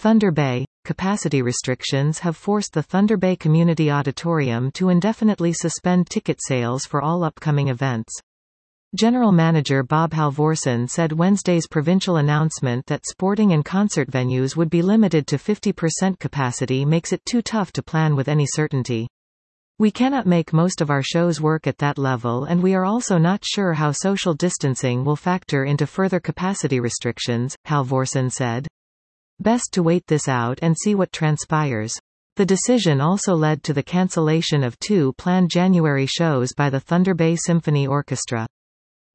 Thunder Bay. Capacity restrictions have forced the Thunder Bay Community Auditorium to indefinitely suspend ticket sales for all upcoming events. General Manager Bob Halvorsen said Wednesday's provincial announcement that sporting and concert venues would be limited to 50% capacity makes it too tough to plan with any certainty. We cannot make most of our shows work at that level, and we are also not sure how social distancing will factor into further capacity restrictions, Halvorsen said. Best to wait this out and see what transpires. The decision also led to the cancellation of 2 planned January shows by the Thunder Bay Symphony Orchestra.